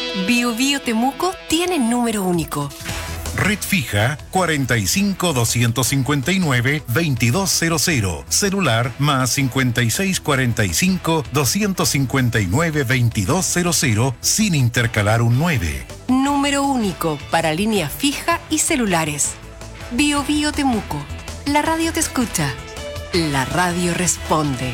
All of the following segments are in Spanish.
Bio Bio Temuco tiene número único. Red fija 45-259-2200. Celular más 5645-259-2200 sin intercalar un 9. Número único para línea fija y celulares. Bio Bio Temuco. La radio te escucha. La radio responde.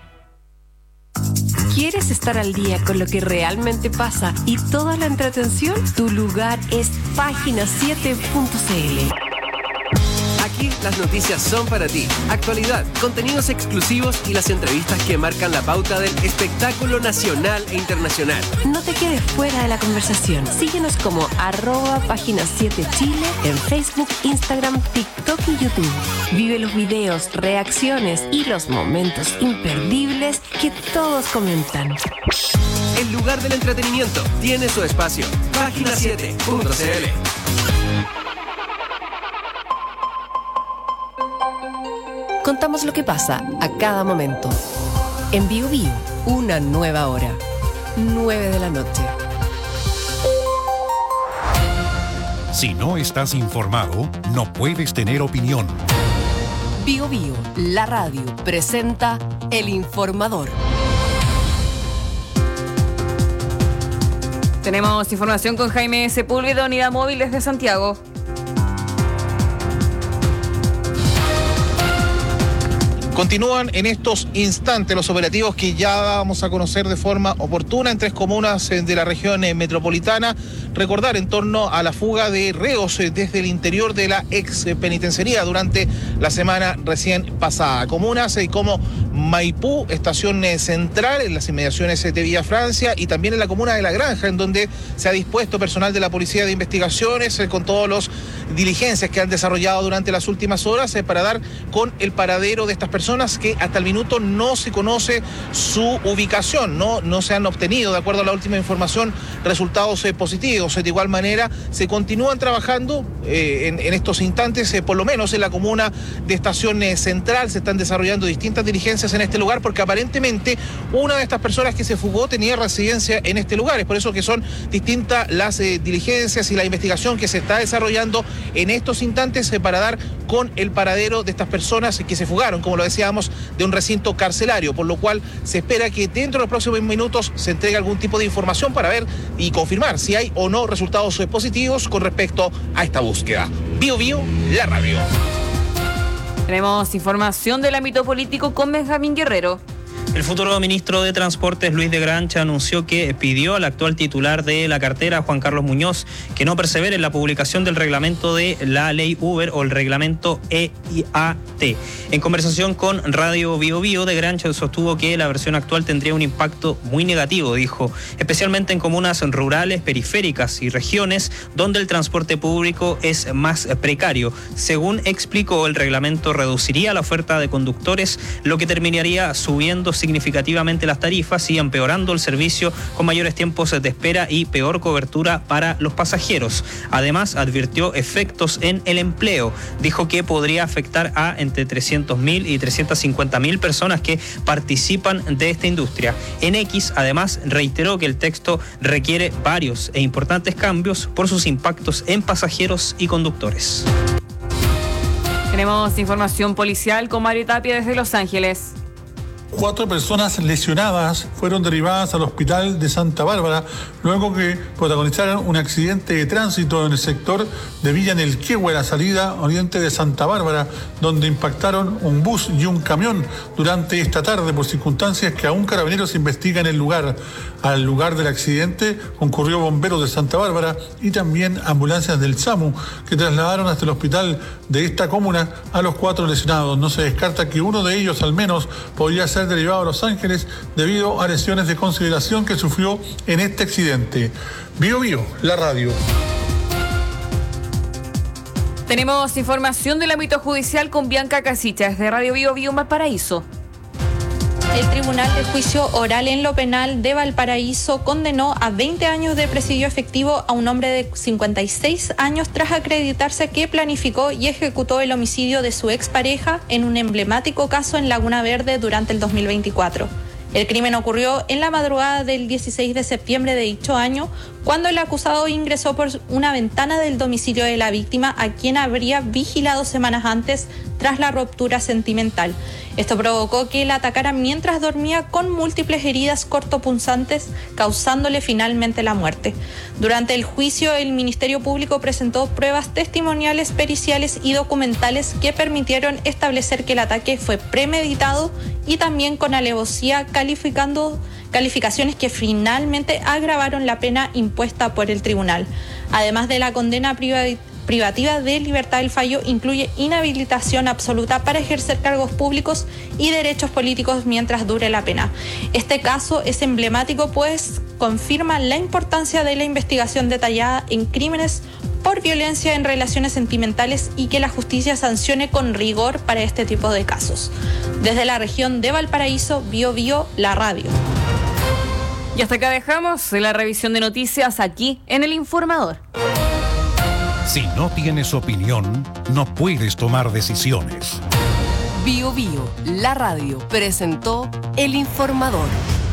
¿Quieres estar al día con lo que realmente pasa y toda la entretención? Tu lugar es Página7.cl. Aquí las noticias son para ti. Actualidad, contenidos exclusivos y las entrevistas que marcan la pauta del espectáculo nacional e internacional. No te quedes fuera de la conversación. Síguenos como @Página7Chile en Facebook, Instagram, TikTok y YouTube. Vive los videos, reacciones y los momentos imperdibles que todos comentan. El lugar del entretenimiento tiene su espacio. Página7.cl. Contamos lo que pasa a cada momento. En Bio Bio, una nueva hora. 9 de la noche. Si no estás informado, no puedes tener opinión. Bio Bio, la radio, presenta El Informador. Tenemos información con Jaime Sepúlveda, Unidad Móvil desde Santiago. Continúan en estos instantes los operativos que ya vamos a conocer de forma oportuna en 3 comunas de la región metropolitana. Recordar en torno a la fuga de reos desde el interior de la ex penitenciaría durante la semana recién pasada. Comunas como Maipú, Estación Central, en las inmediaciones de Villa Francia, y también en la comuna de La Granja, en donde se ha dispuesto personal de la Policía de Investigaciones con todas las diligencias que han desarrollado durante las últimas horas para dar con el paradero de estas personas que hasta el minuto no se conoce su ubicación, no se han obtenido, de acuerdo a la última información, resultados positivos. De igual manera, se continúan trabajando en estos instantes, por lo menos en la comuna de Estación Central, se están desarrollando distintas diligencias en este lugar, porque aparentemente una de estas personas que se fugó tenía residencia en este lugar. Es por eso que son distintas las diligencias y la investigación que se está desarrollando en estos instantes para dar con el paradero de estas personas que se fugaron, como lo decíamos, de un recinto carcelario, por lo cual se espera que dentro de los próximos minutos se entregue algún tipo de información para ver y confirmar si hay o no resultados positivos con respecto a esta búsqueda. Bio Bio, la radio. Tenemos información del ámbito político con Benjamín Guerrero. El futuro ministro de Transportes, Luis de Grancha, anunció que pidió al actual titular de la cartera, Juan Carlos Muñoz, que no persevere en la publicación del reglamento de la ley Uber o el reglamento EIAT. En conversación con Radio Bio Bio, de Grancha sostuvo que la versión actual tendría un impacto muy negativo, dijo, especialmente en comunas rurales, periféricas y regiones donde el transporte público es más precario. Según explicó, el reglamento reduciría la oferta de conductores, lo que terminaría subiendo significativamente las tarifas y empeorando el servicio con mayores tiempos de espera y peor cobertura para los pasajeros. Además, advirtió efectos en el empleo. Dijo que podría afectar a entre 300.000 y 350.000 personas que participan de esta industria. En X, además, reiteró que el texto requiere varios e importantes cambios por sus impactos en pasajeros y conductores. Tenemos información policial con Mario Tapia desde Los Ángeles. 4 personas lesionadas fueron derivadas al hospital de Santa Bárbara luego que protagonizaron un accidente de tránsito en el sector de Villa Nelquehue, la salida oriente de Santa Bárbara, donde impactaron un bus y un camión durante esta tarde por circunstancias que aún Carabineros investiga en el lugar. Al lugar del accidente concurrió bomberos de Santa Bárbara y también ambulancias del SAMU que trasladaron hasta el hospital de esta comuna a los 4 lesionados. No se descarta que uno de ellos al menos podría ser derivado a Los Ángeles debido a lesiones de consideración que sufrió en este accidente. Bio Bio, la radio. Tenemos información del ámbito judicial con Bianca Casicha desde Radio Bio Bio Valparaíso. El Tribunal de Juicio Oral en lo Penal de Valparaíso condenó a 20 años de presidio efectivo a un hombre de 56 años tras acreditarse que planificó y ejecutó el homicidio de su expareja en un emblemático caso en Laguna Verde durante el 2024. El crimen ocurrió en la madrugada del 16 de septiembre de dicho año, cuando el acusado ingresó por una ventana del domicilio de la víctima, a quien habría vigilado semanas antes tras la ruptura sentimental. Esto provocó que la atacara mientras dormía, con múltiples heridas cortopunzantes, causándole finalmente la muerte. Durante el juicio, el Ministerio Público presentó pruebas testimoniales, periciales y documentales que permitieron establecer que el ataque fue premeditado y también con alevosía, calificaciones que finalmente agravaron la pena impuesta por el tribunal. Además de la condena privativa de libertad, el fallo incluye inhabilitación absoluta para ejercer cargos públicos y derechos políticos mientras dure la pena. Este caso es emblemático, pues confirma la importancia de la investigación detallada en crímenes por violencia en relaciones sentimentales y que la justicia sancione con rigor para este tipo de casos. Desde la región de Valparaíso, BioBio, la radio. Y hasta acá dejamos la revisión de noticias aquí en El Informador. Si no tienes opinión, no puedes tomar decisiones. BioBio, la radio, presentó El Informador.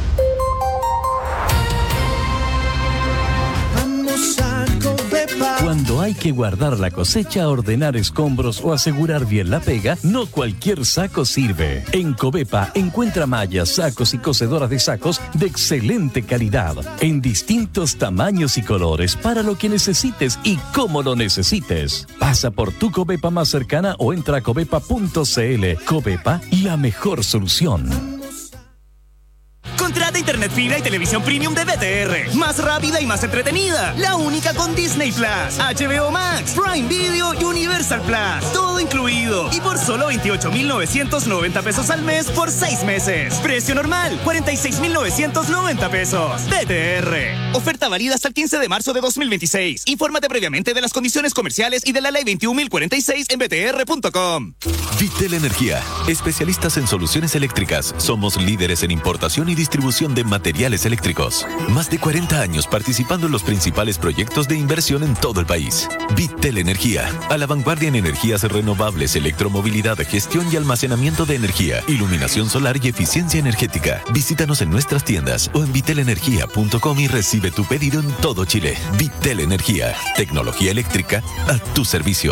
Cuando hay que guardar la cosecha, ordenar escombros o asegurar bien la pega, no cualquier saco sirve. En Covepa encuentra mallas, sacos y cosedoras de sacos de excelente calidad, en distintos tamaños y colores, para lo que necesites y como lo necesites. Pasa por tu Covepa más cercana o entra a covepa.cl. Covepa, la mejor solución. Contrata internet fibra y televisión premium de BTR. Más rápida y más entretenida. La única con Disney Plus, HBO Max, Prime Video y Universal Plus. Todo incluido. Y por solo 28,990 pesos al mes por 6 meses. Precio normal, 46,990 pesos. BTR. Oferta válida hasta el 15 de marzo de 2026. Infórmate previamente de las condiciones comerciales y de la ley 21.046 en btr.com. Vitel Energía. Especialistas en soluciones eléctricas. Somos líderes en importación y distribución de materiales eléctricos. Más de 40 años participando en los principales proyectos de inversión en todo el país. Vitel Energía, a la vanguardia en energías renovables, electromovilidad, gestión y almacenamiento de energía, iluminación solar y eficiencia energética. Visítanos en nuestras tiendas o en vitelenergia.com y recibe tu pedido en todo Chile. Vitel Energía, tecnología eléctrica a tu servicio.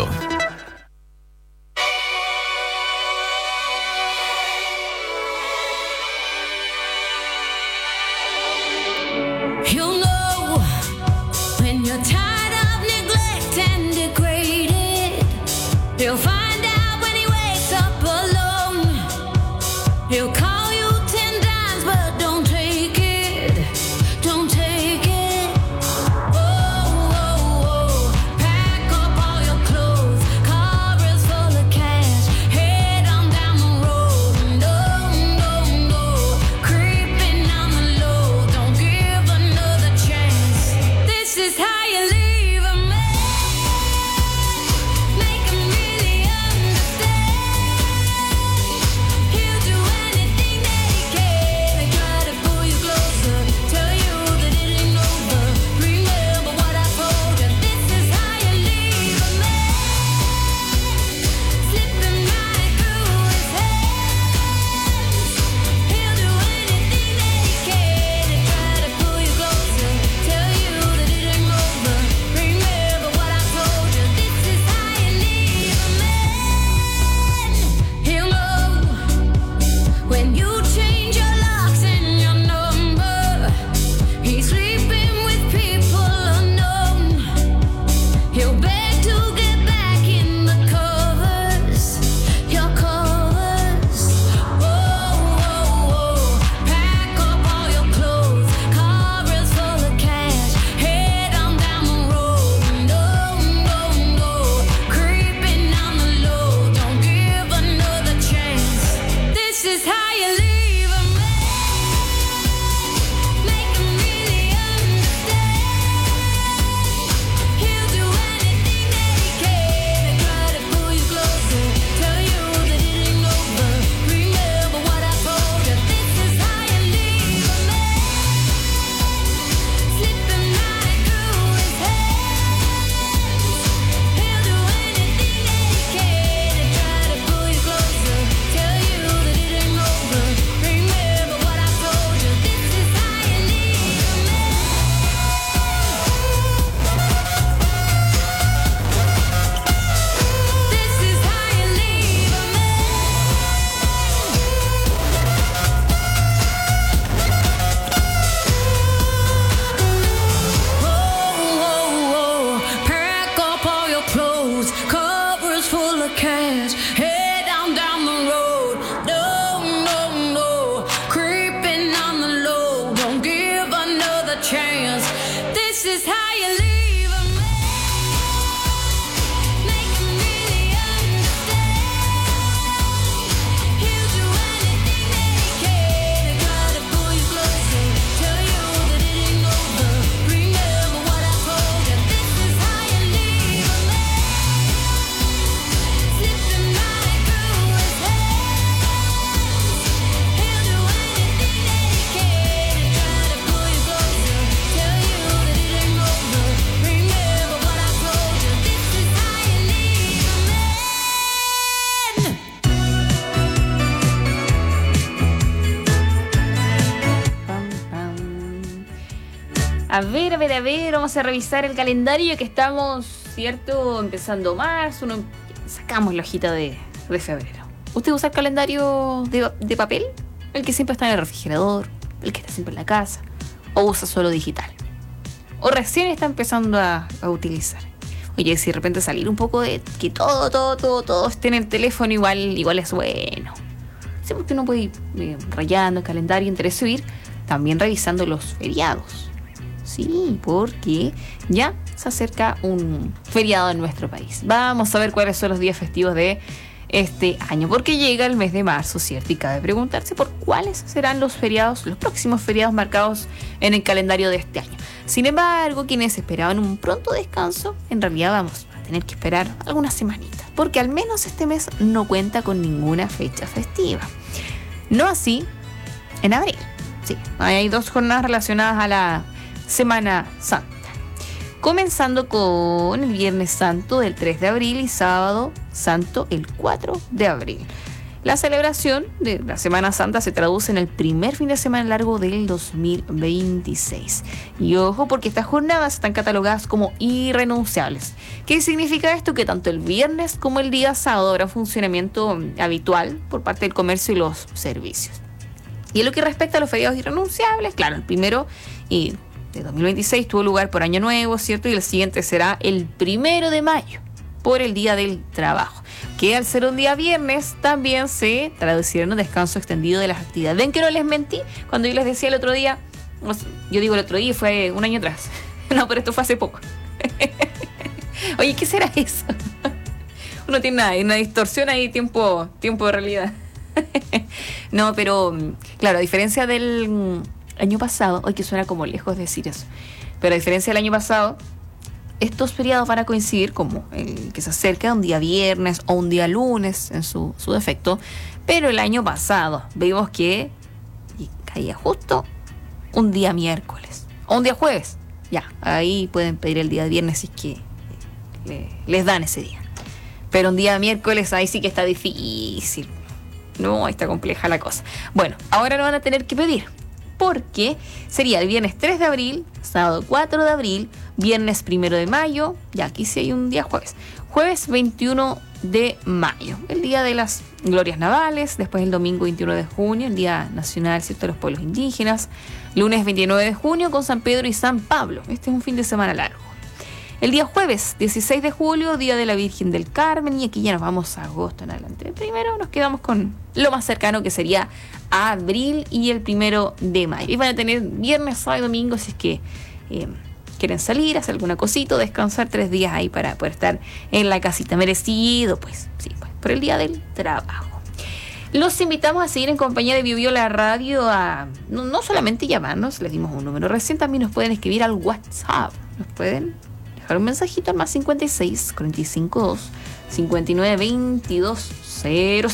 He'll find out when he wakes up alone. He'll call you 10 times, but don't take it. Don't take it. Oh, oh, oh. Pack up all your clothes. is how you leave a man. Make him really understand. He'll do anything that he can to try to pull you closer. Tell you that it ain't over. Remember what I told you. This is how you leave a man. Slipping right through his hands. He'll do anything that he can to try to pull you closer. Tell you that it ain't over. Remember what I told you. This is how you leave a man. A ver, vamos a revisar el calendario que estamos, ¿cierto? Empezando marzo, sacamos la hojita de febrero. ¿Usted usa el calendario de papel? ¿El que siempre está en el refrigerador? ¿El que está siempre en la casa? ¿O usa solo digital? ¿O recién está empezando a utilizar? Oye, si de repente salir un poco de que todo esté en el teléfono, igual es bueno. Sí, porque uno puede ir rayando el calendario, interesa ir también revisando los feriados. Sí, porque ya se acerca un feriado en nuestro país. Vamos a ver cuáles son los días festivos de este año, porque llega el mes de marzo, ¿cierto? Y cabe preguntarse por cuáles serán los próximos feriados marcados en el calendario de este año. Sin embargo, quienes esperaban un pronto descanso, en realidad vamos a tener que esperar algunas semanitas, porque al menos este mes no cuenta con ninguna fecha festiva. No así en abril. Sí, hay 2 jornadas relacionadas a la Semana Santa, comenzando con el Viernes Santo del 3 de abril y Sábado Santo el 4 de abril. La celebración de la Semana Santa se traduce en el primer fin de semana largo del 2026. Y ojo, porque estas jornadas están catalogadas como irrenunciables. ¿Qué significa esto? Que tanto el viernes como el día sábado habrá funcionamiento habitual por parte del comercio y los servicios. Y en lo que respecta a los feriados irrenunciables, claro, el primero de 2026 tuvo lugar por Año Nuevo, ¿cierto? Y el siguiente será el 1 de mayo, por el Día del Trabajo, que al ser un día viernes también se traducirá en un descanso extendido de las actividades. ¿Ven que no les mentí? Cuando yo les decía el otro día, yo digo el otro día, fue un año atrás. No, pero esto fue hace poco. Oye, ¿qué será eso? Uno tiene una distorsión ahí, tiempo de realidad. No, pero claro, a diferencia del año pasado, hoy que suena como lejos decir eso, pero a diferencia del año pasado, estos feriados van a coincidir como el que se acerca un día viernes o un día lunes en su defecto, pero el año pasado vimos que caía justo un día miércoles o un día jueves. Ya, ahí pueden pedir el día viernes si es que les dan ese día, pero un día miércoles ahí sí que está difícil. No, ahí está compleja la cosa. Bueno, ahora lo van a tener que pedir, porque sería el viernes 3 de abril, sábado 4 de abril, viernes 1 de mayo, ya aquí sí hay un día jueves 21 de mayo, el día de las glorias navales, después el domingo 21 de junio, el día nacional, ¿cierto?, de los pueblos indígenas, lunes 29 de junio con San Pedro y San Pablo, este es un fin de semana largo. El día jueves 16 de julio, Día de la Virgen del Carmen, y aquí ya nos vamos a agosto en adelante. Primero nos quedamos con lo más cercano, que sería abril y el 1 de mayo. Y van a tener viernes, sábado y domingo si es que quieren salir, hacer alguna cosita, descansar 3 días ahí para poder estar en la casita. Merecido, pues, sí, pues, por el Día del Trabajo. Los invitamos a seguir en compañía de Bio la radio, no solamente llamarnos, les dimos un número recién, también nos pueden escribir al WhatsApp, nos pueden un mensajito al más 56 45 2 59 22 00.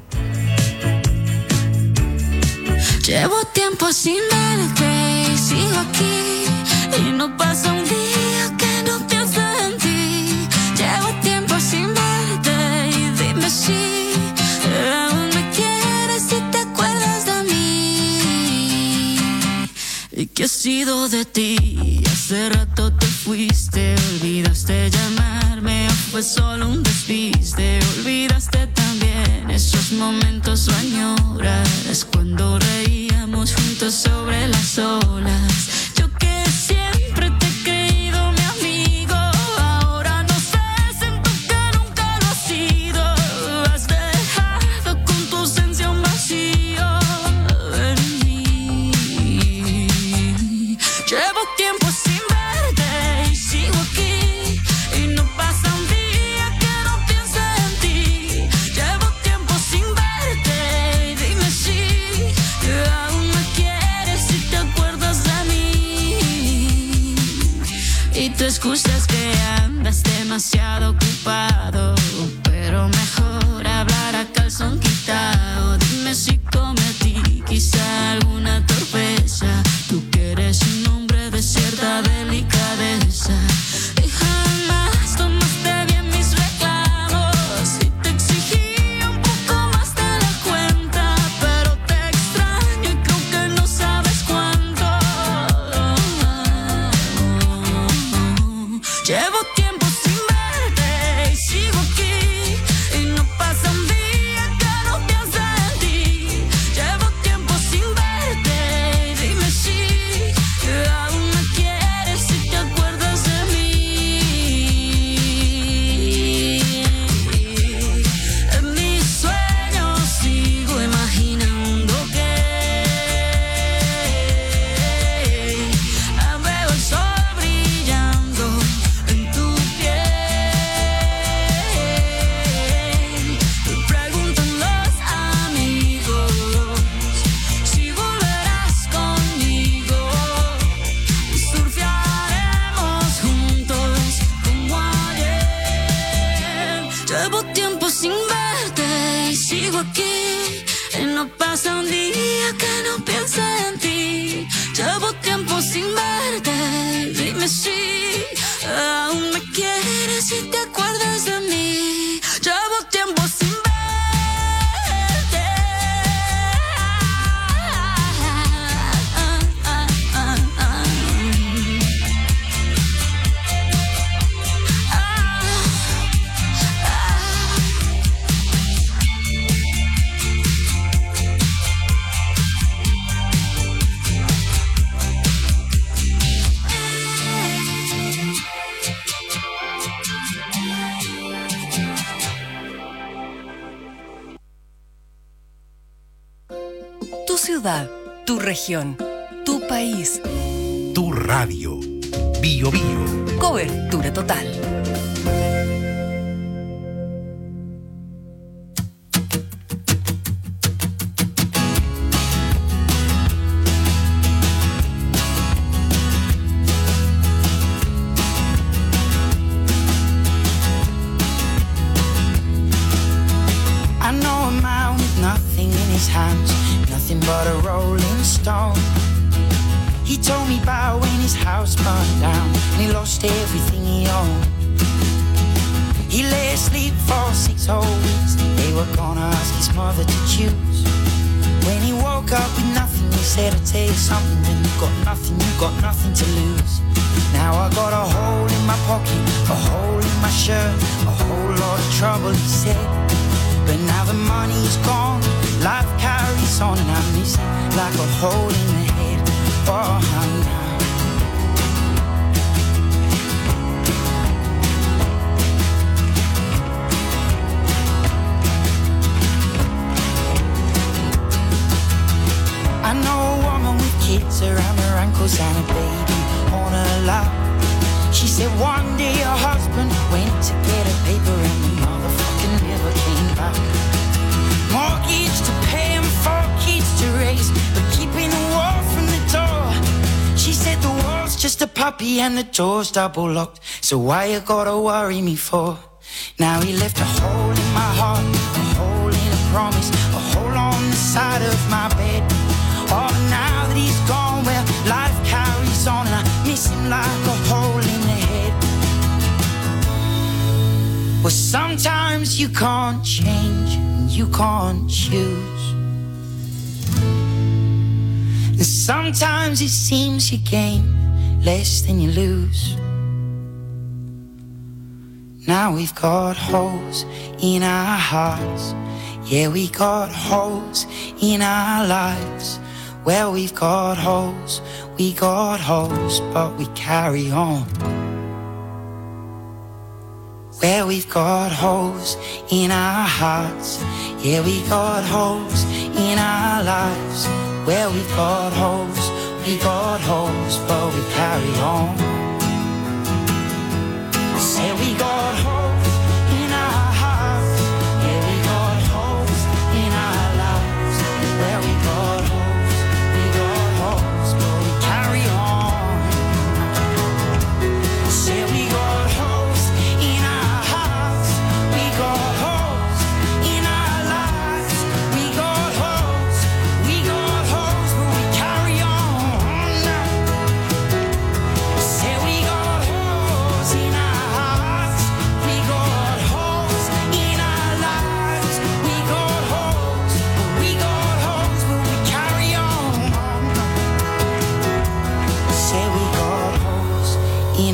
Llevo tiempo sin verte y sigo aquí, y no pasa un día que no piense en ti. Llevo tiempo sin verte y dime si aún me quieres, si te acuerdas de mí. ¿Y qué ha sido de ti? Hace rato te fuiste, olvidaste llamarme, o fue solo un despiste. Olvidaste también esos momentos o añoras cuando reíamos juntos sobre las olas. Yo que siempre te he creído mi amigo, ahora no sé, siento que nunca lo has sido. Has dejado con tu ausencia un vacío en mí. Llevo tiempo sin verte excusas que andas demasiado ocupado, pero mejor hablar a calzón quitado. Dime si cometí quizá alguna torpeza, tú que eres un hombre de cierta delicadeza. Y jamás tomaste bien mis reclamos y te exigí un poco más de la cuenta, pero te extraño y creo que no sabes cuánto. Llevo tiempo sin verte y sigo aquí, y no pasa un día que no piense en ti. Llevo tiempo sin verte, dime si aún me quieres, si te acuerdas de mí. En mis sueños sigo imaginando que veo el sol brillando en tu piel. Y preguntan los amigos si volverás conmigo y surfearemos juntos como ayer. Llevo tiempo sin verte y sigo aquí, y no pasa un día que no piense en ti. Llevo tiempo sin verte, dime si aún me quieres, si te acuerdas de mí. Llevo tiempo sin verte. Tu ciudad, tu región, tu país. Tu radio. Bio Bio. Cobertura total. I know a man with nothing in his hands, nothing but a rolling stone. He told me about when his house burned down and he lost everything he owned. He lay asleep for 6 whole weeks. They were gonna ask his mother to choose. When he woke up with nothing, he said, I'll tell you something, when you've got nothing to lose. Now I got a hole in my pocket, a hole in my shirt, a whole lot of trouble, he said. But now the money's gone, life carries on, and I miss it like a hole in the head. Oh, now. I know a woman with kids around her ankles and a baby on her lap. She said one day her husband went to get a paper and the motherfucking never came back. Mortgage to pay and 4 kids to raise, but keeping the wall from the door. She said the wall's just a puppy and the door's double locked, so why you gotta worry me for? Now he left a hole in my heart, a hole in a promise, a hole on the side of my bed. Oh, but now that he's gone, well, life carries on, and I miss him like a hole in the head. Well, sometimes you can't change, and you can't choose. And sometimes it seems you gain less than you lose. Now we've got holes in our hearts. Yeah, we got holes in our lives. Well, we've got holes, but we carry on. Well, we've got holes in our hearts. Yeah, we got holes in our lives. Well, we've got holes, but we carry on. Say we got holes in our hearts. Yeah, we got holes in our lives. Well, we got holes, but we carry on. Say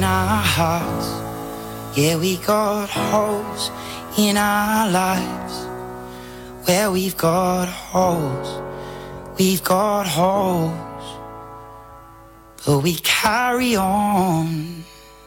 our hearts. Yeah, we got holes in our lives. Where we've got holes, but we carry on.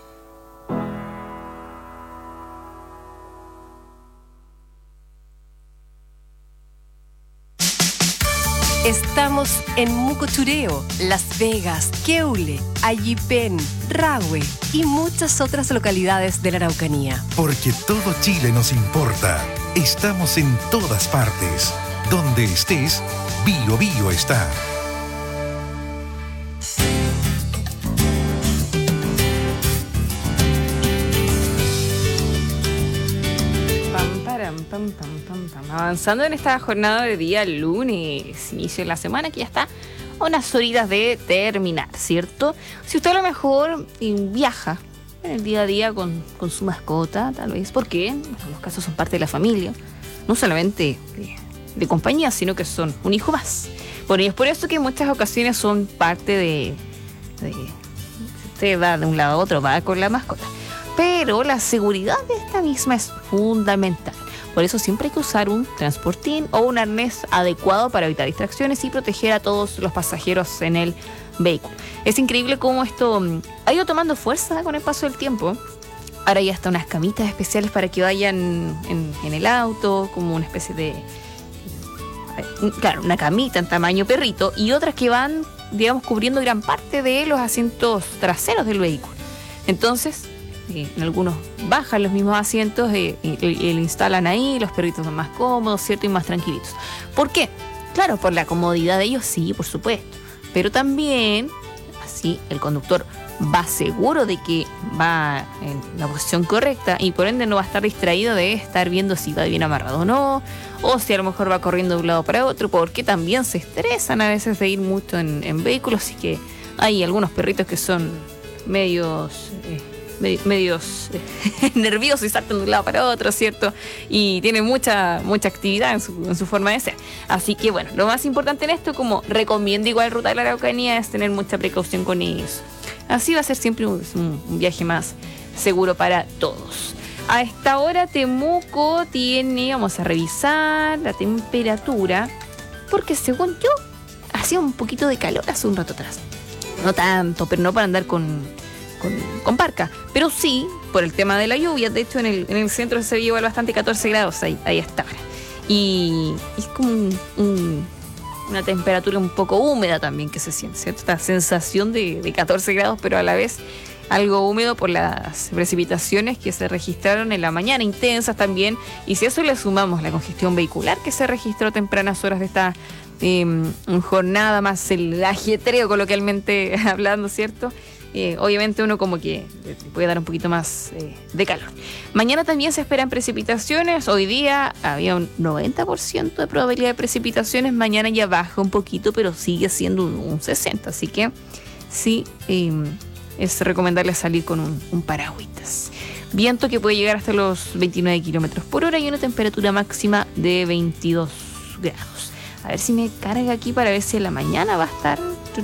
Estamos en Mucochureo, Las Vegas, Queule, Ayipen, Rahue y muchas otras localidades de la Araucanía. Porque todo Chile nos importa. Estamos en todas partes. Donde estés, Bio Bio está. Avanzando en esta jornada de día lunes, inicio de la semana que ya está a unas horitas de terminar, ¿cierto? Si usted a lo mejor viaja en el día a día con su mascota, tal vez, porque en algunos casos son parte de la familia, no solamente de compañía, sino que son un hijo más. Bueno, y es por eso que en muchas ocasiones son parte de usted va de un lado a otro, va con la mascota. Pero la seguridad de esta misma es fundamental. Por eso siempre hay que usar un transportín o un arnés adecuado para evitar distracciones y proteger a todos los pasajeros en el vehículo. Es increíble cómo esto ha ido tomando fuerza con el paso del tiempo. Ahora ya hasta unas camitas especiales para que vayan en el auto, como una especie de... Claro, una camita en tamaño perrito y otras que van, digamos, cubriendo gran parte de los asientos traseros del vehículo. Entonces... en algunos bajan los mismos asientos y lo instalan ahí, los perritos son más cómodos, ¿cierto? Y más tranquilitos. ¿Por qué? Claro, por la comodidad de ellos, sí, por supuesto. Pero también, así, el conductor va seguro de que va en la posición correcta y por ende no va a estar distraído de estar viendo si va bien amarrado o no, o si a lo mejor va corriendo de un lado para otro, porque también se estresan a veces de ir mucho en vehículos, así que hay algunos perritos que son medios nerviosos y saltan de un lado para otro, ¿cierto? Y tienen mucha actividad en su forma de ser. Así que bueno, lo más importante en esto, como recomiendo igual Ruta de la Araucanía, es tener mucha precaución con ellos. Así va a ser siempre un viaje más seguro para todos. A esta hora Temuco tiene, vamos a revisar la temperatura, porque según yo, hacía un poquito de calor hace un rato atrás. No tanto, pero no para andar con parca, pero sí por el tema de la lluvia. De hecho en el centro de Sevilla igual bastante 14 grados ahí está ahora, y es como una temperatura un poco húmeda también que se siente, ¿cierto? Esta sensación de 14 grados, pero a la vez algo húmedo por las precipitaciones que se registraron en la mañana, intensas también, y si a eso le sumamos la congestión vehicular que se registró a tempranas horas de esta jornada, más el ajetreo coloquialmente hablando, ¿cierto? Obviamente uno como que puede dar un poquito más de calor. Mañana también se esperan precipitaciones. Hoy día había un 90% de probabilidad de precipitaciones. Mañana ya baja un poquito, pero sigue siendo un 60%. Así que sí, es recomendable salir con un paragüitas. Viento que puede llegar hasta los 29 kilómetros por hora y una temperatura máxima de 22 grados. A ver si me carga aquí para ver si en la mañana va a estar...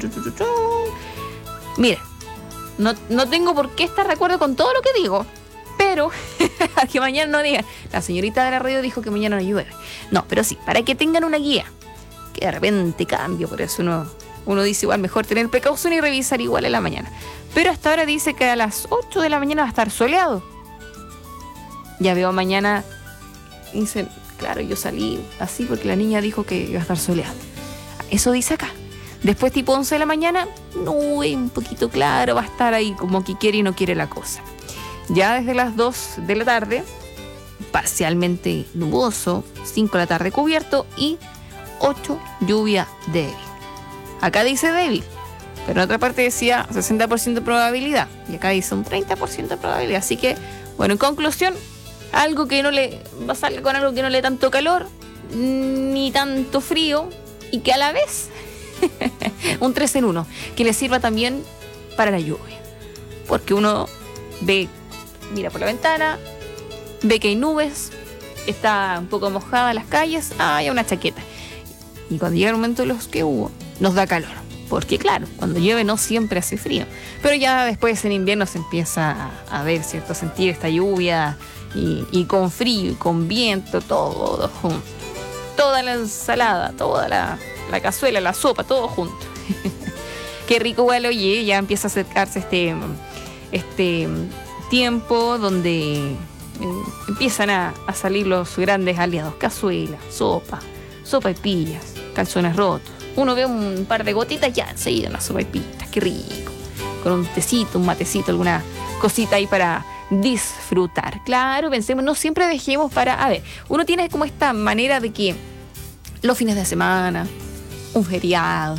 Mira, no tengo por qué estar de acuerdo con todo lo que digo, pero que mañana no digan, la señorita de la radio dijo que mañana no llueve. No, pero sí, para que tengan una guía, que de repente cambie, por eso uno dice igual mejor tener precaución y revisar igual en la mañana. Pero hasta ahora dice que a las 8 de la mañana va a estar soleado. Ya veo mañana, dicen, claro, yo salí así porque la niña dijo que iba a estar soleado. Eso dice acá. Después tipo 11 de la mañana, un poquito claro, va a estar ahí como que quiere y no quiere la cosa. Ya desde las 2 de la tarde, parcialmente nuboso, 5 de la tarde cubierto y 8 lluvia débil. Acá dice débil, pero en otra parte decía 60% de probabilidad y acá dice un 30% de probabilidad. Así que, bueno, en conclusión, algo que no le va a salir con algo que no le dé tanto calor ni tanto frío y que a la vez un 3 en 1, que le sirva también para la lluvia, porque uno ve, mira por la ventana, ve que hay nubes, está un poco mojada las calles, hay una chaqueta, y cuando llega el momento de los que hubo, nos da calor. porque claro, cuando llueve no siempre hace frío, pero ya después en invierno se empieza a ver, ¿cierto? A sentir esta lluvia y con frío y con viento, todo junto. Toda la ensalada, toda la cazuela, la sopa, todo junto. Qué rico igual, oye, ya empieza a acercarse este tiempo donde empiezan a salir los grandes aliados, cazuela, sopa y pillas, calzones rotos. Uno ve un par de gotitas, ya enseguida una sopa y pillas, qué rico. Con un tecito, un matecito, alguna cosita ahí para disfrutar. Claro, pensemos, no siempre dejemos para... A ver, uno tiene como esta manera de que los fines de semana, un feriado,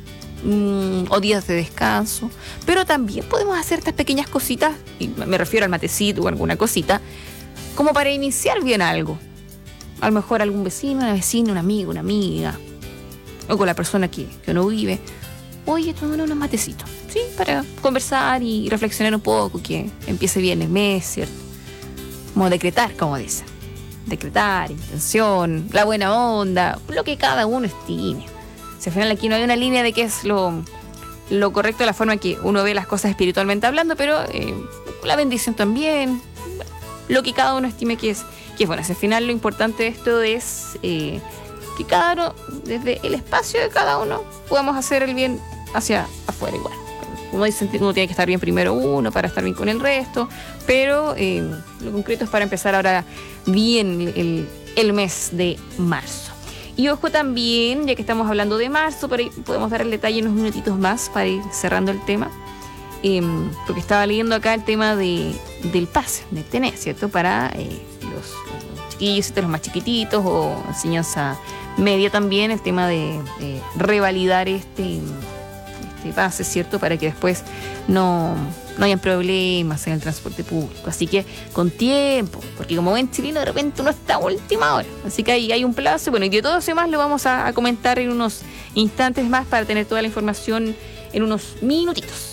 o días de descanso, pero también podemos hacer estas pequeñas cositas, y me refiero al matecito o alguna cosita, como para iniciar bien algo. A lo mejor algún vecino, una vecina, un amigo, una amiga, o con la persona que uno vive. Oye, tomen unos matecitos, ¿sí? Para conversar y reflexionar un poco, que empiece bien el mes, ¿cierto? Como decretar, como dicen. Decretar, intención, la buena onda, lo que cada uno estime. Si al final aquí no hay una línea de qué es lo correcto, la forma en que uno ve las cosas espiritualmente hablando, pero la bendición también, lo que cada uno estime que es bueno. Si al final lo importante de esto es que cada uno, desde el espacio de cada uno, podamos hacer el bien hacia afuera igual. Como dicen, uno tiene que estar bien primero uno para estar bien con el resto, pero lo concreto es para empezar ahora bien el mes de marzo. Y ojo también, ya que estamos hablando de marzo, por ahí podemos dar el detalle unos minutitos más para ir cerrando el tema, porque estaba leyendo acá el tema del pase, del TENE, ¿cierto? Para los chiquillos, los más chiquititos, o enseñanza media también, el tema de revalidar este pase, ¿cierto? Para que después no hayan problemas en el transporte público. Así que con tiempo, porque como ven, chileno de repente uno está a última hora. Así que hay un plazo. Bueno, y de todo eso más lo vamos a comentar en unos instantes más para tener toda la información en unos minutitos.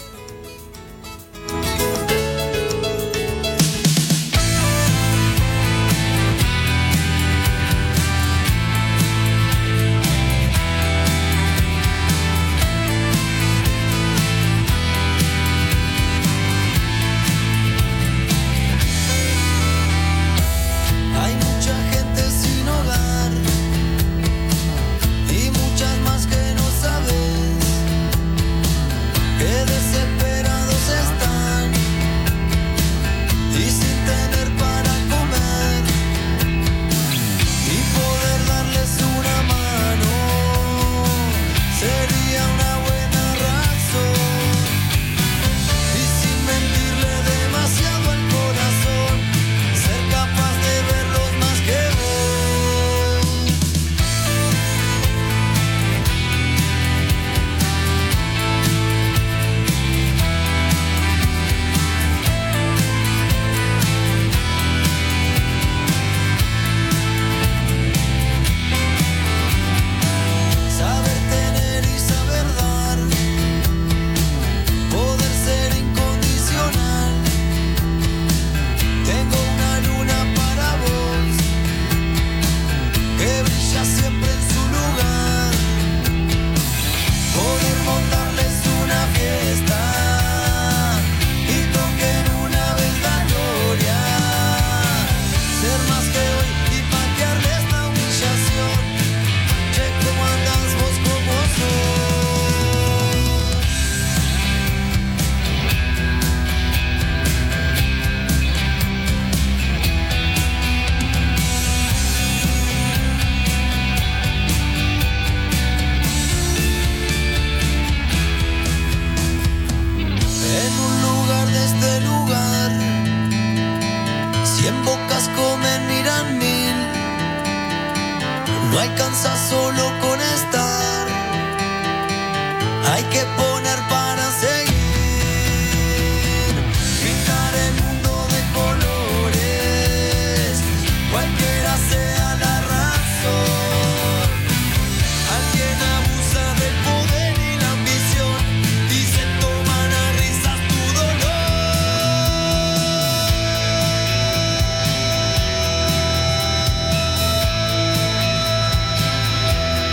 No alcanza solo con estar, hay que poner para seguir. Pintar el mundo de colores, cualquiera sea la razón. Alguien abusa del poder y la ambición y se toman a risas tu dolor.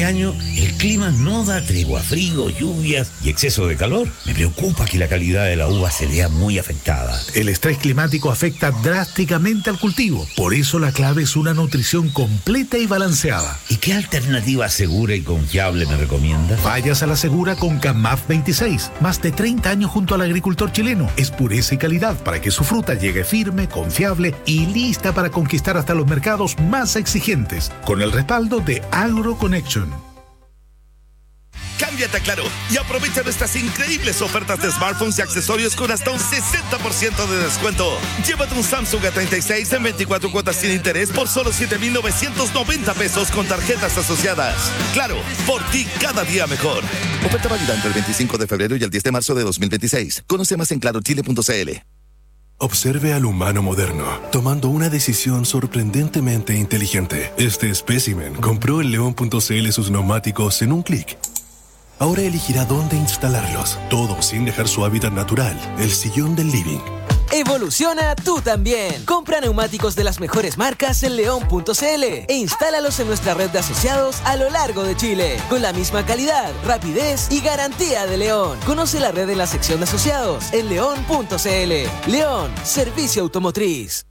este año el clima no da tregua, frío, lluvias y exceso de calor. Me preocupa que la calidad de la uva se vea muy afectada. El estrés climático afecta drásticamente al cultivo. Por eso la clave es una nutrición completa y balanceada. ¿Y qué alternativa segura y confiable me recomienda? Vayas a la segura con CAMAF 26. Más de 30 años junto al agricultor chileno. Es pureza y calidad para que su fruta llegue firme, confiable y lista para conquistar hasta los mercados más exigentes. Con el respaldo de AgroConnection. Cámbiate a Claro y aprovecha nuestras increíbles ofertas de smartphones y accesorios con hasta un 60% de descuento. Llévate un Samsung A36 en 24 cuotas sin interés por solo 7,990 pesos con tarjetas asociadas. Claro, por ti cada día mejor. Oferta válida entre el 25 de febrero y el 10 de marzo de 2026. Conoce más en clarochile.cl. Observe al humano moderno, tomando una decisión sorprendentemente inteligente. Este espécimen compró en león.cl sus neumáticos en un clic. Ahora elegirá dónde instalarlos, todo sin dejar su hábitat natural, el sillón del living. Evoluciona tú también. Compra neumáticos de las mejores marcas en león.cl e instálalos en nuestra red de asociados a lo largo de Chile, con la misma calidad, rapidez y garantía de León. Conoce la red en la sección de asociados en león.cl. León, servicio automotriz.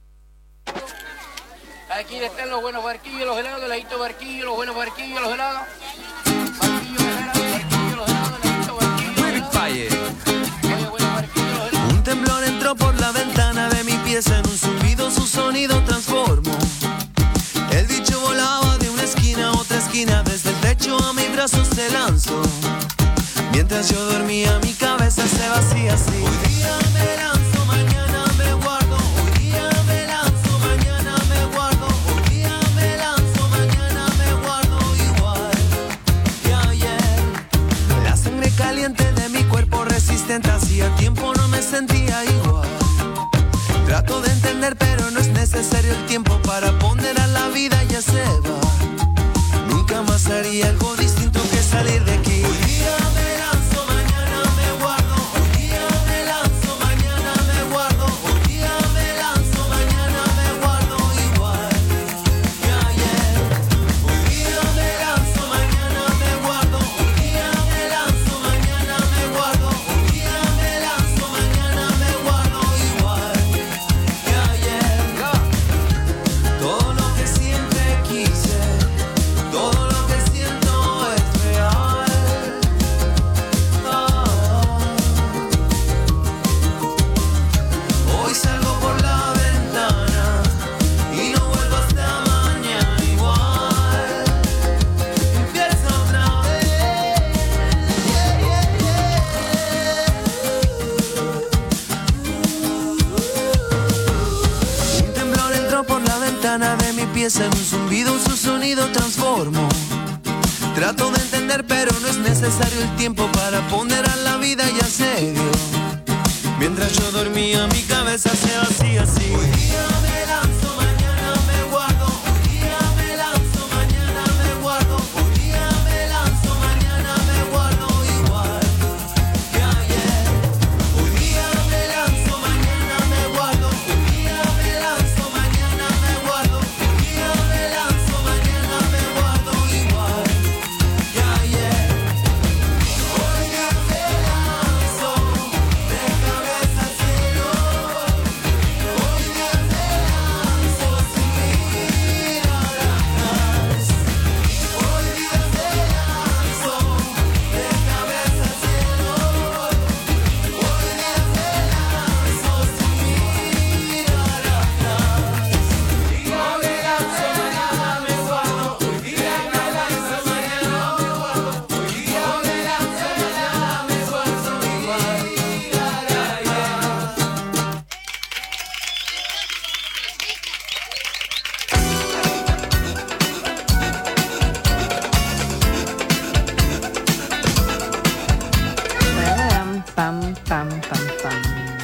Aquí están los buenos barquillos, los helados, el heladito barquillo, los buenos barquillos, los helados. Un temblor entró por la ventana de mi pieza, en un zumbido su sonido transformó. El bicho volaba de una esquina a otra esquina, desde el techo a mis brazos se lanzó. Mientras yo dormía mi cabeza se vacía así. Hoy día me lanzo, mañana me guardo. Hoy día me lanzo, mañana me guardo. Hoy día me lanzo, mañana me guardo igual que ayer. La sangre caliente de mi cuerpo resistente, hacía tiempo no me sentía igual. Trato de entender pero no es necesario el tiempo para ponderar la vida, ya se va. Nunca más haría algo distinto que salir de aquí. Hoy día me lanzo, mañana me guardo. Hoy día me lanzo, mañana me guardo. Hoy día me lanzo, mañana me guardo igual que ayer. Hoy día me lanzo, mañana me guardo. Hoy día me lanzo, mañana me guardo. Hoy día me lanzo, mañana me guardo igual que ayer. Todo lo que siempre quise, todo lo que siento es real. Hoy salgo por la ventana y no vuelvo hasta mañana igual. Empieza otra vez. Un temblor entró por la ventana de mi pieza, en un zumbido su sonido transformó. Trato de entender pero no es necesario el tiempo para ponderar la vida, ya se dio. Mientras yo dormía mi cabeza se vacía así. Hoy día me lanzo, mañana me guardo. Hoy día me lanzo, mañana me guardo. Hoy día me lanzo, mañana me guardo igual que ayer. Hoy día me lanzo, mañana me guardo. Hoy día me lanzo, mañana me guardo. Hoy día me lanzo, mañana me guardo igual que ayer. Hoy día me lanzo de cabeza al cielo. Hoy día me lanzo sin mirar atrás. Hoy día me lanzo de cabeza al cielo. Hoy día me lanzo sin mirar atrás. Hoy me lanzo, mañana me guardo. Hoy día me lanzo, mañana me guardo. Hoy día me lanzo, mañana me guardo igual que ayer. Pam, pam, pam, pam.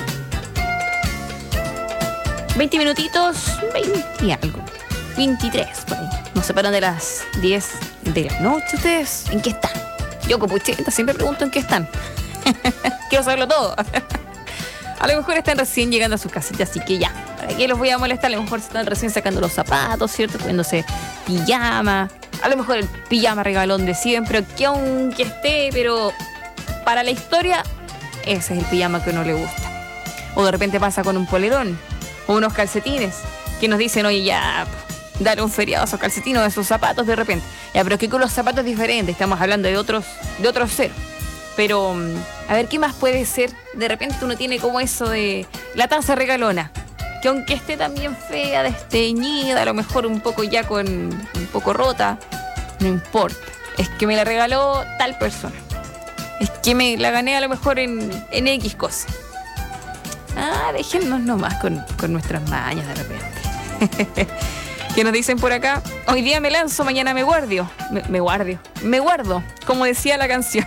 20 minutitos, 20 y algo. 23, por ahí. Nos separan de las 10 de la noche. ¿Ustedes en qué están? Yo, como 80, siempre pregunto en qué están. Quiero saberlo todo. A lo mejor están recién llegando a sus casitas, así que ya. ¿Para qué los voy a molestar? A lo mejor están recién sacando los zapatos, ¿cierto? Poniéndose pijama. A lo mejor el pijama regalón de siempre, que aunque esté, pero para la historia, ese es el pijama que a uno le gusta. O de repente pasa con un polerón o unos calcetines que nos dicen, oye, ya, dale un feriado a esos calcetines o a esos zapatos de repente. Ya, pero es que con los zapatos diferentes, estamos hablando de otros cero. Pero, a ver, ¿qué más puede ser? De repente uno tiene como eso de la taza regalona, que aunque esté también fea, desteñida, a lo mejor un poco ya un poco rota, no importa. Es que me la regaló tal persona. Es que me la gané a lo mejor en X cosa. Déjennos nomás con nuestras mañas de repente. ¿Qué nos dicen por acá? Hoy día me lanzo, mañana me guardo. Me guardo, como decía la canción.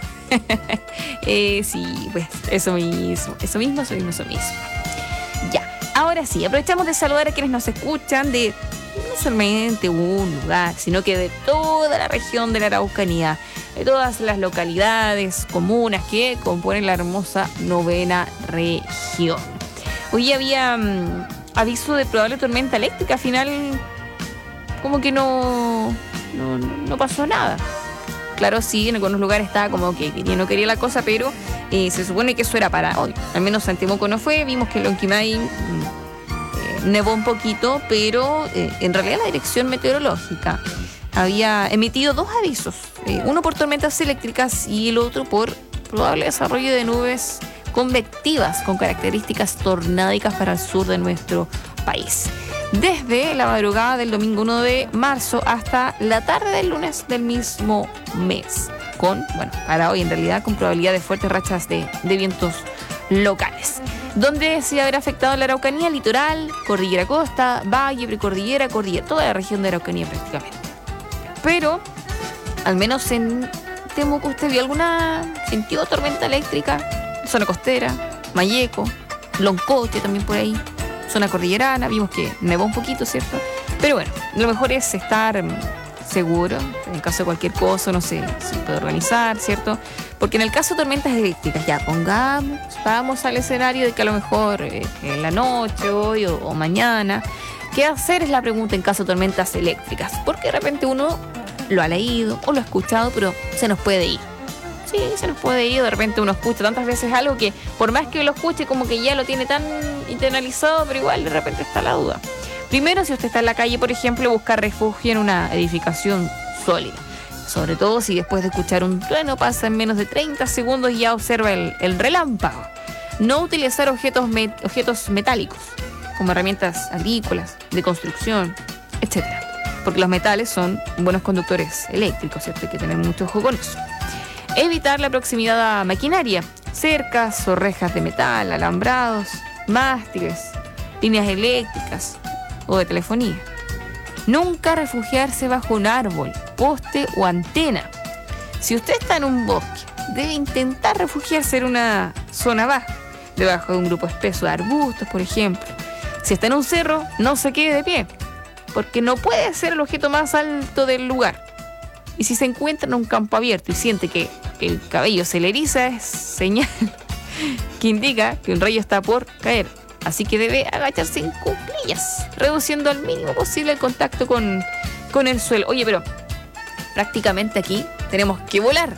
Sí, pues eso mismo. Ya, ahora sí, aprovechamos de saludar a quienes nos escuchan de no solamente un lugar, sino que de toda la región de la Araucanía, de todas las localidades, comunas que componen la hermosa 9ª región. Hoy había aviso de probable tormenta eléctrica, al final como que no pasó nada. Claro, sí, en algunos lugares estaba como que no quería la cosa, pero se supone que eso era para hoy. Al menos Santiago no fue, vimos que en Lonquimay nevó un poquito, pero en realidad la dirección meteorológica había emitido 2 avisos, uno por tormentas eléctricas y el otro por probable desarrollo de nubes convectivas con características tornádicas para el sur de nuestro país. Desde la madrugada del domingo 1 de marzo hasta la tarde del lunes del mismo mes. Para hoy en realidad con probabilidad de fuertes rachas de vientos locales. Donde se habrá afectado la Araucanía, litoral, cordillera costa, valle, precordillera, cordillera, toda la región de Araucanía prácticamente. Pero, al menos en Temuco, ¿usted sintió tormenta eléctrica? Zona costera, Mayeco, Loncoche también por ahí, zona cordillerana, vimos que nevó un poquito, ¿cierto? Pero bueno, lo mejor es estar seguro, en caso de cualquier cosa, no sé, se puede organizar, ¿cierto? Porque en el caso de tormentas eléctricas, ya vamos al escenario de que a lo mejor en la noche, hoy o mañana, ¿qué hacer? Es la pregunta en caso de tormentas eléctricas, porque de repente uno lo ha leído o lo ha escuchado, pero se nos puede ir. Sí, se nos puede ir, de repente uno escucha tantas veces algo que por más que lo escuche como que ya lo tiene tan internalizado, pero igual de repente está la duda. Primero, si usted está en la calle, por ejemplo, buscar refugio en una edificación sólida. Sobre todo si después de escuchar un trueno pasa en menos de 30 segundos y ya observa el relámpago. No utilizar objetos metálicos, como herramientas agrícolas, de construcción, etc. Porque los metales son buenos conductores eléctricos, ¿cierto? Hay que tener mucho ojo con eso. Evitar la proximidad a maquinaria, cercas o rejas de metal, alambrados, mástiles, líneas eléctricas o de telefonía. Nunca refugiarse bajo un árbol, poste o antena. Si usted está en un bosque, debe intentar refugiarse en una zona baja, debajo de un grupo espeso de arbustos, por ejemplo. Si está en un cerro, no se quede de pie, porque no puede ser el objeto más alto del lugar. Y si se encuentra en un campo abierto y siente que el cabello se le eriza, es señal que indica que un rayo está por caer. Así que debe agacharse en cuclillas, reduciendo al mínimo posible el contacto con el suelo. Oye, pero prácticamente aquí tenemos que volar.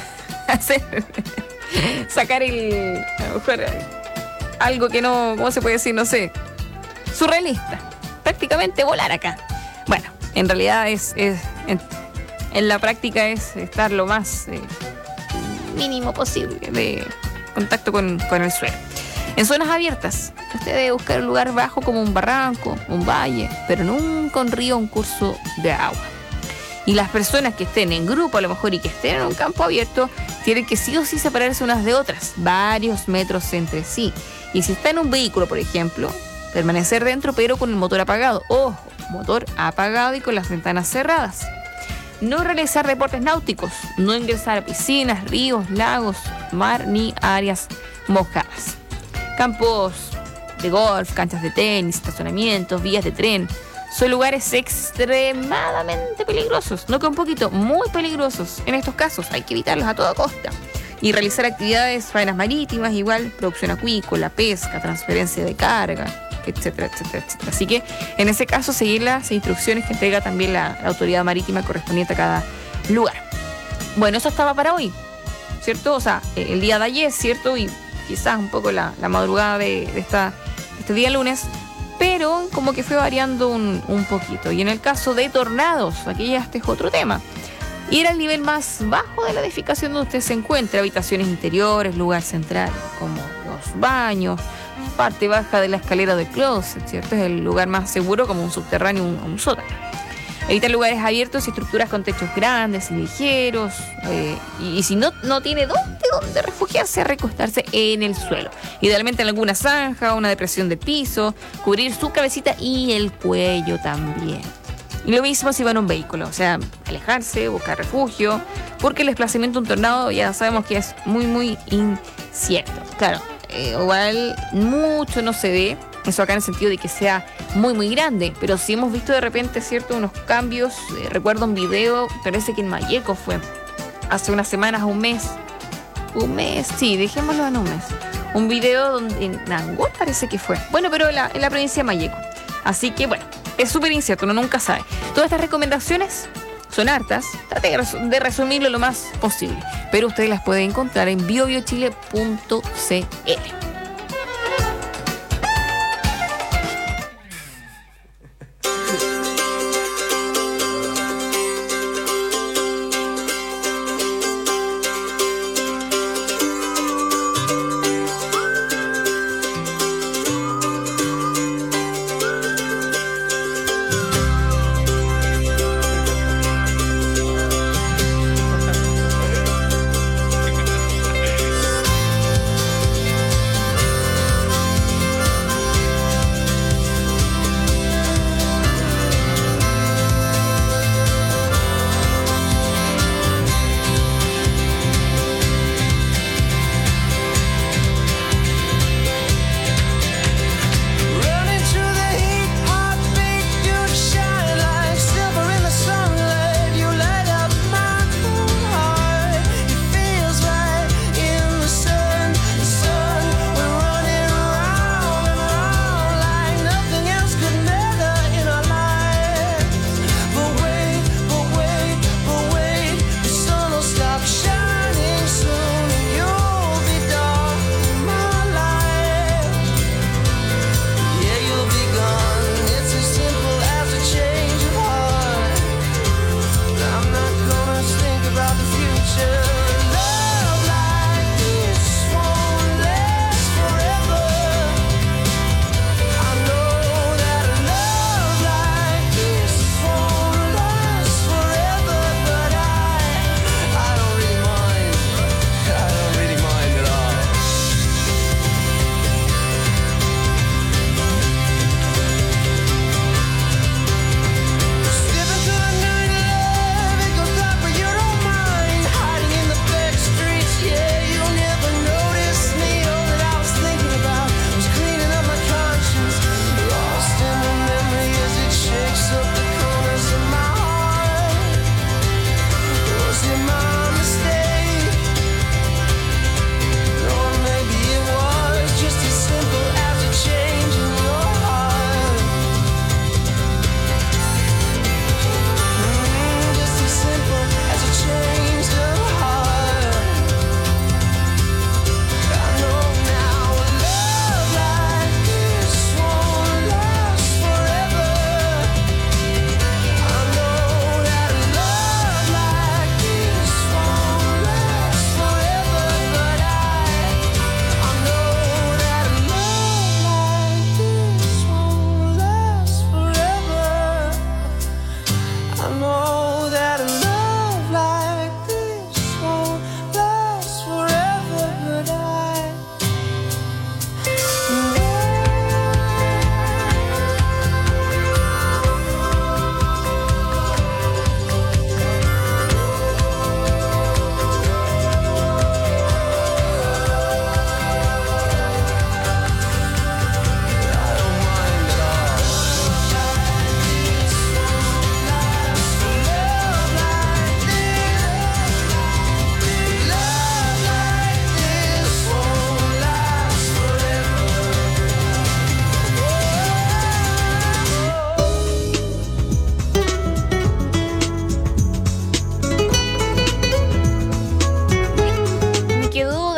Sacar a lo mejor algo que no, ¿cómo se puede decir? No sé, surrealista. Prácticamente volar acá. Bueno, en realidad en la práctica es estar lo más mínimo posible de contacto con el suelo. En zonas abiertas, usted debe buscar un lugar bajo como un barranco, un valle, pero nunca un río o un curso de agua. Y las personas que estén en grupo a lo mejor y que estén en un campo abierto tienen que sí o sí separarse unas de otras, varios metros entre sí. Y si está en un vehículo, por ejemplo, permanecer dentro pero con el motor apagado. Ojo, motor apagado y con las ventanas cerradas. No realizar deportes náuticos, no ingresar a piscinas, ríos, lagos, mar ni áreas mojadas. Campos de golf, canchas de tenis, estacionamientos, vías de tren, son lugares extremadamente peligrosos, no que un poquito, muy peligrosos. En estos casos hay que evitarlos a toda costa y realizar actividades, faenas marítimas, igual producción acuícola, pesca, transferencia de carga, etcétera, etcétera, etcétera. Así que en ese caso seguir las instrucciones que entrega también la autoridad marítima correspondiente a cada lugar. Bueno, eso estaba para hoy, ¿cierto? O sea, el día de ayer, ¿cierto? Y quizás un poco la madrugada de este día lunes, pero como que fue variando un poquito. Y en el caso de tornados, aquí ya este es otro tema. Y era el nivel más bajo de la edificación donde usted se encuentra, habitaciones interiores, lugar central, como los baños, parte baja de la escalera del closet, ¿cierto? Es el lugar más seguro, como un subterráneo, un sótano. Evitar lugares abiertos y estructuras con techos grandes y ligeros. Y si no tiene dónde refugiarse, a recostarse en el suelo. Idealmente en alguna zanja, una depresión del piso, cubrir su cabecita y el cuello también. Y lo mismo si va en un vehículo, o sea, alejarse, buscar refugio, porque el desplazamiento de un tornado ya sabemos que es muy, muy incierto. Claro, igual mucho no se ve. Eso acá en el sentido de que sea muy, muy grande. Pero sí hemos visto de repente, ¿cierto?, unos cambios. Recuerdo un video, parece que en Malleco fue, hace unas semanas, un mes, sí, dejémoslo en un mes. Un video donde en Angol parece que fue. Bueno, pero en la provincia de Malleco. Así que, bueno, es súper incierto, uno nunca sabe. Todas estas recomendaciones son hartas. Trate de resumirlo lo más posible. Pero ustedes las pueden encontrar en biobiochile.cl.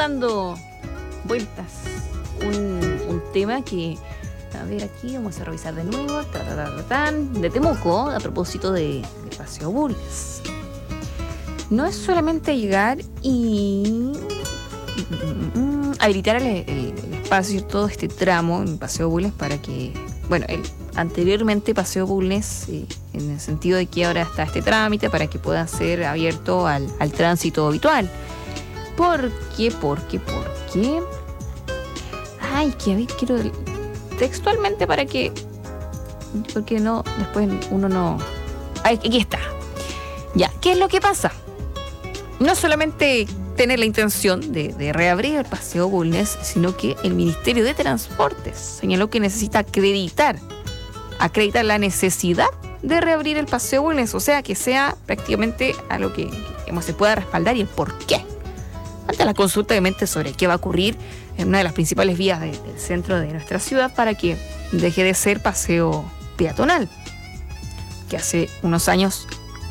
dando vueltas un tema que, a ver, aquí vamos a revisar de nuevo, de Temuco, a propósito de Paseo Bulnes. No es solamente llegar y habilitar el espacio, todo este tramo en Paseo Bulnes para que, bueno, anteriormente Paseo Bulnes, en el sentido de que ahora está este trámite para que pueda ser abierto al tránsito habitual. ¿Por qué? Ay, que a ver, quiero textualmente para que, porque no, después uno no. Aquí está. Ya, ¿qué es lo que pasa? No solamente tener la intención de reabrir el Paseo Bulnes, sino que el Ministerio de Transportes señaló que necesita acreditar la necesidad de reabrir el Paseo Bulnes, o sea, que sea prácticamente a lo que se pueda respaldar y el por qué. Ante la consulta, obviamente, sobre qué va a ocurrir en una de las principales vías del centro de nuestra ciudad para que deje de ser paseo peatonal, que hace unos años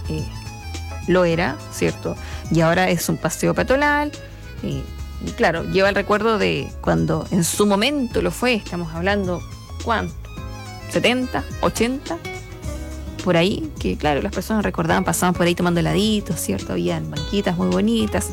lo era, ¿cierto? Y ahora es un paseo peatonal. Y claro, lleva el recuerdo de cuando en su momento lo fue. Estamos hablando, ¿cuánto? ¿70? ¿80? Por ahí, que claro, las personas recordaban, pasaban por ahí tomando heladitos, ¿cierto? Habían banquitas muy bonitas.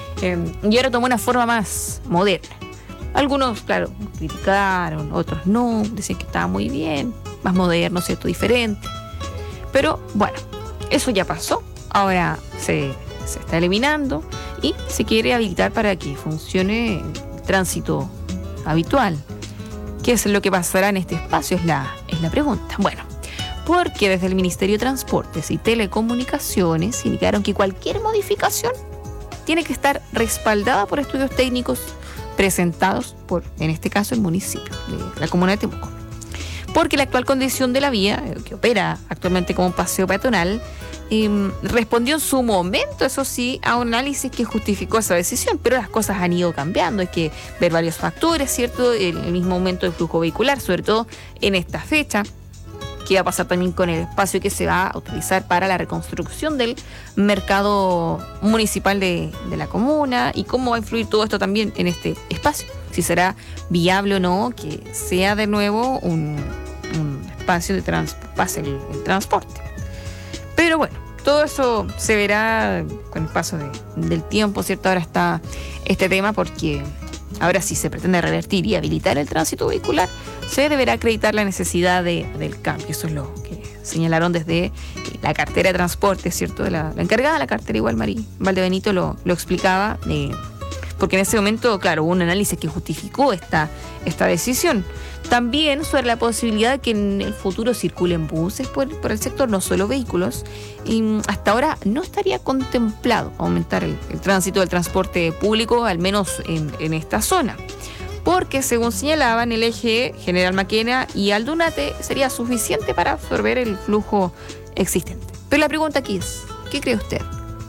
Y ahora tomó una forma más moderna. Algunos, claro, criticaron, otros no, decían que estaba muy bien, más moderno, ¿cierto? Diferente. Pero bueno, eso ya pasó. Ahora se está eliminando y se quiere habilitar para que funcione el tránsito habitual. ¿Qué es lo que pasará en este espacio? Es la pregunta. Bueno, porque desde el Ministerio de Transportes y Telecomunicaciones indicaron que cualquier modificación tiene que estar respaldada por estudios técnicos presentados por, en este caso, el municipio de la comuna de Temuco. Porque la actual condición de la vía, que opera actualmente como un paseo peatonal, respondió en su momento, eso sí, a un análisis que justificó esa decisión, pero las cosas han ido cambiando, hay que ver varios factores, ¿cierto? El mismo aumento del flujo vehicular, sobre todo en esta fecha, qué va a pasar también con el espacio que se va a utilizar para la reconstrucción del mercado municipal de la comuna y cómo va a influir todo esto también en este espacio, si será viable o no que sea de nuevo un espacio de pase el transporte. Pero bueno, todo eso se verá con el paso del tiempo, ¿cierto? Ahora está este tema porque ahora sí se pretende revertir y habilitar el tránsito vehicular, se deberá acreditar la necesidad del cambio. Eso es lo que señalaron desde la cartera de transporte, ¿cierto? De la encargada de la cartera, igual Mari Valdebenito lo explicaba, porque en ese momento, claro, hubo un análisis que justificó esta decisión. También sobre la posibilidad de que en el futuro circulen buses por el sector, no solo vehículos. Y hasta ahora no estaría contemplado aumentar el tránsito del transporte público, al menos en esta zona. Porque, según señalaban, el eje General Maquena y Aldunate sería suficiente para absorber el flujo existente. Pero la pregunta aquí es, ¿qué cree usted?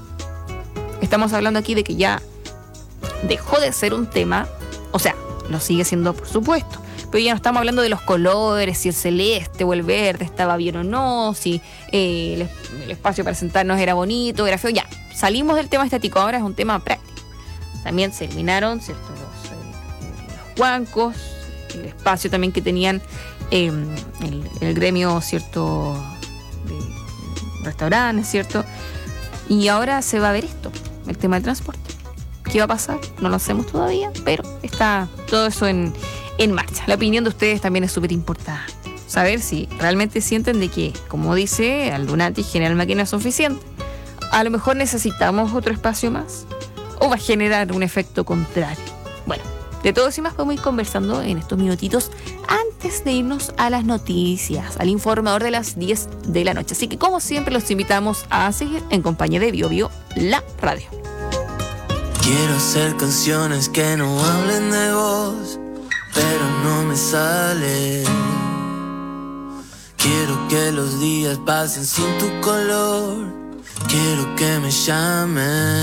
Estamos hablando aquí de que ya dejó de ser un tema, o sea, lo sigue siendo por supuesto, pero ya no estamos hablando de los colores, si el celeste o el verde estaba bien o no, si el espacio para sentarnos era bonito, era feo, ya, salimos del tema estético, ahora es un tema práctico. También se eliminaron, ¿cierto?, los bancos, el espacio también que tenían el gremio, ¿cierto?, de restaurantes, ¿cierto? Y ahora se va a ver esto, el tema del transporte. ¿Qué va a pasar? No lo sabemos todavía, pero está todo eso en marcha. La opinión de ustedes también es súper importante. Saber si realmente sienten de que, como dice Aldunate y General Maquena, es suficiente. A lo mejor necesitamos otro espacio más. ¿O va a generar un efecto contrario? Bueno, de todo eso y más podemos ir conversando en estos minutitos antes de irnos a las noticias, al informador de las 10 de la noche. Así que, como siempre, los invitamos a seguir en compañía de BioBio, la radio. Quiero hacer canciones que no hablen de vos, pero no me sale. Quiero que los días pasen sin tu color. Quiero que me llames.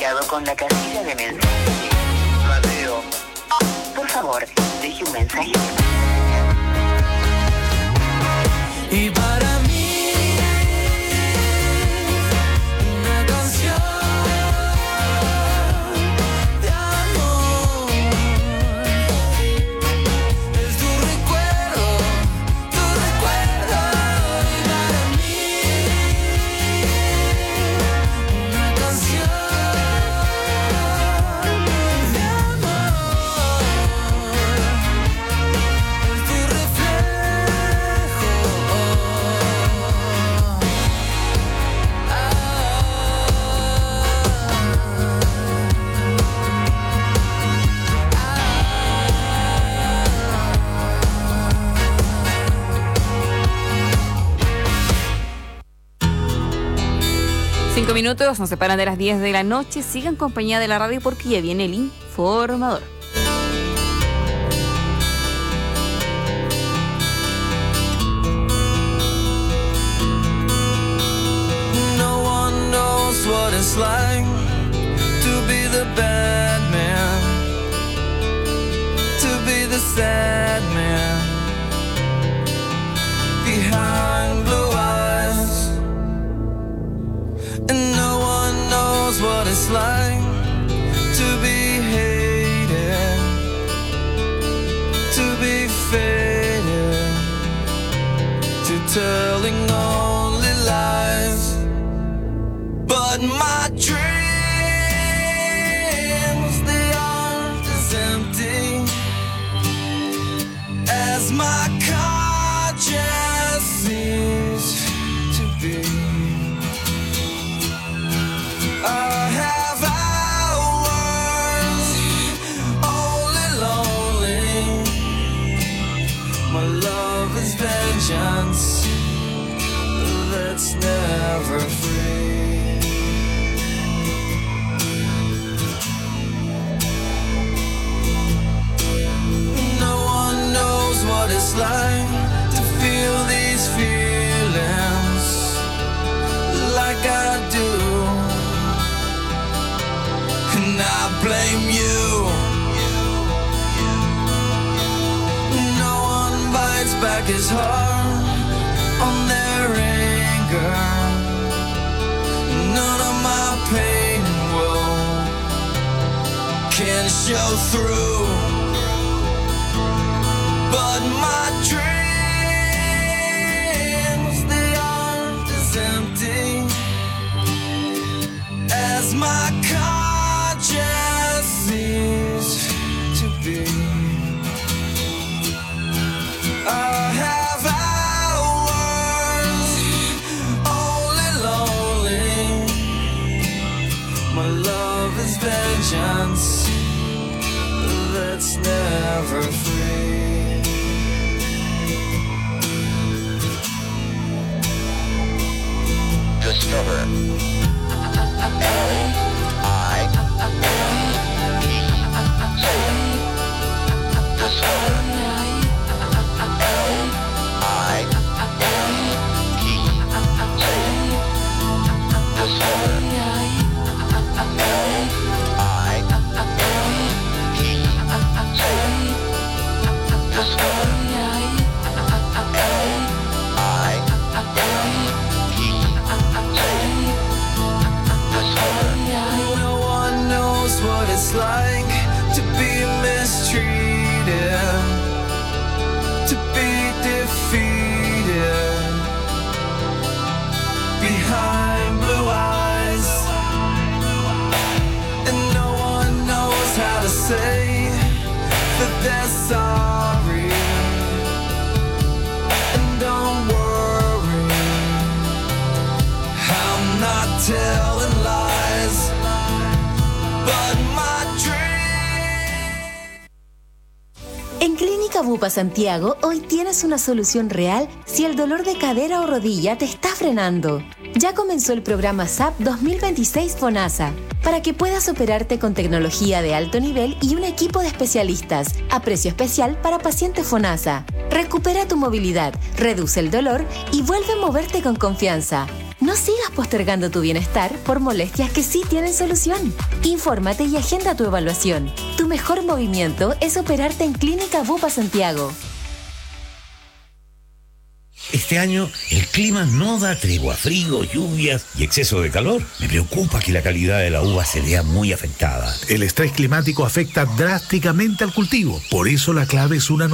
comunicado con la casilla de mensajes. Mateo. Por favor, deje un mensaje. Y para mí, una canción de amor es tu recuerdo. Y para mí, una canción de amor es tu reflejo. 5 minutos nos separan de las 10 de la noche. Sigan compañía de la radio porque ya viene el informador. No one knows what it's like to be the bad man, to be the sad man behind blue eyes. And no one knows what it's like to be hated, to be faded, to telling only lies. But my dreams, they aren't as empty as my conscience seems to be. I have hours only lonely. My love is vengeance that's never free. No one knows what it's like to feel these feelings like I do. And I blame you. No one bites back his heart on their anger. None of my pain and woe can show through. But my dreams, they aren't as empty as my conscience seems to be. I have hours only lonely. My love is vengeance that's never free. Discover No one knows what it's like to be mistreated, to be defeated behind blue eyes. And no one knows how to say that they're sorry. And don't worry, I'm not telling lies, but my En Clínica Bupa Santiago, hoy tienes una solución real si el dolor de cadera o rodilla te está frenando. Ya comenzó el programa SAP 2026 FONASA, para que puedas operarte con tecnología de alto nivel y un equipo de especialistas, a precio especial para pacientes FONASA. Recupera tu movilidad, reduce el dolor y vuelve a moverte con confianza. No No sigas postergando tu bienestar por molestias que sí tienen solución. Infórmate y agenda tu evaluación. Tu mejor movimiento es operarte en Clínica Bupa Santiago. Este año el clima no da tregua, frío, lluvias y exceso de calor. Me preocupa que la calidad de la uva se vea muy afectada. El estrés climático afecta drásticamente al cultivo. Por eso la clave es una